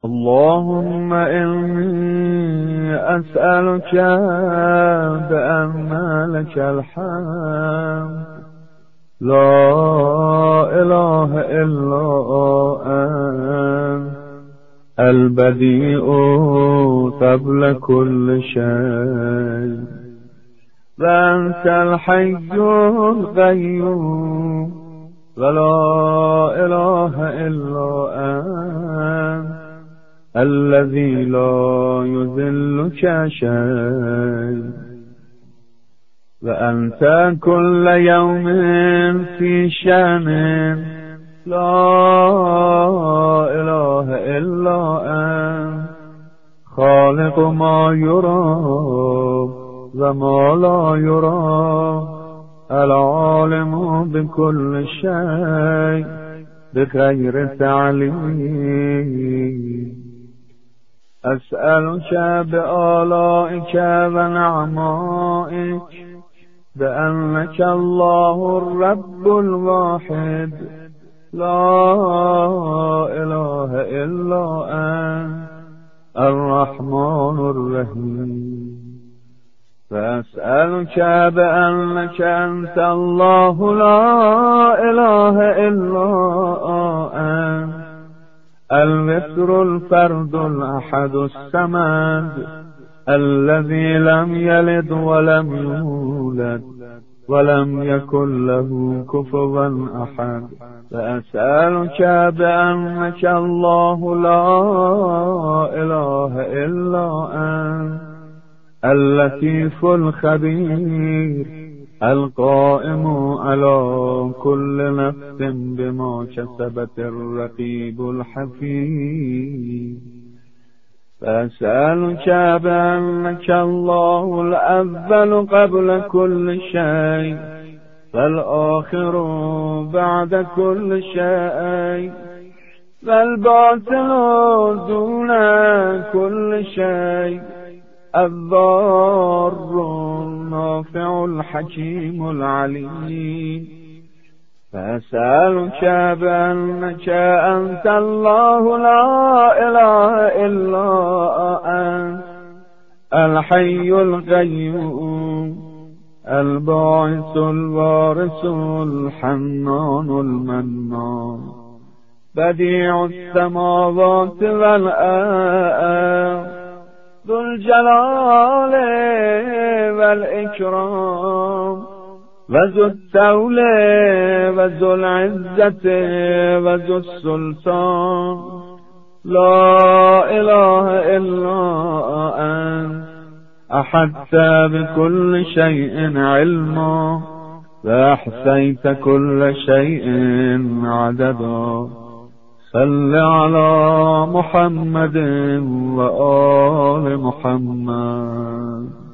اللهم إني أسألك بأن لك الحمد لا إله إلا أنت البديع قبل كل شيء وأنت الحي القيوم ولا إله إلا أنت الذي لا يذلك شيء وأنت كل يوم في شأن لا إله إلا أنت خالق ما يرى وما لا يرى العالم بكل شيء بخير تعليم أسألك بآلائك ونعمائك بأنك الله الرب الواحد لا إله إلا أنت الرحمن الرحيم فأسألك بأنك أنت الله لا إله إلا أنت الوتر الفرد الأحد الصمد الذي لم يلد ولم يولد ولم يكن له كفوا أحد فأسألك بأنك الله لا إله إلا أنت اللطيف الخبير القائم على كل نفس بما كسبت الرقيب الحفيظ فأسألك بأنك الله الأول قبل كل شيء فالآخر بعد كل شيء فالباطن دون كل شيء الضار النافع الحكيم العليم فأسألك بأنك أنت الله لا إله إلا أنت الحي القيوم الباعث الوارث الحنان المنان بديع السماوات والأرض ذو الجلال والإكرام وذو التول وذو العزة وذو السلطان لا إله إلا أنت أحدت بكل شيء علما وأحصيت كل شيء عددا صل على محمد وآل محمد.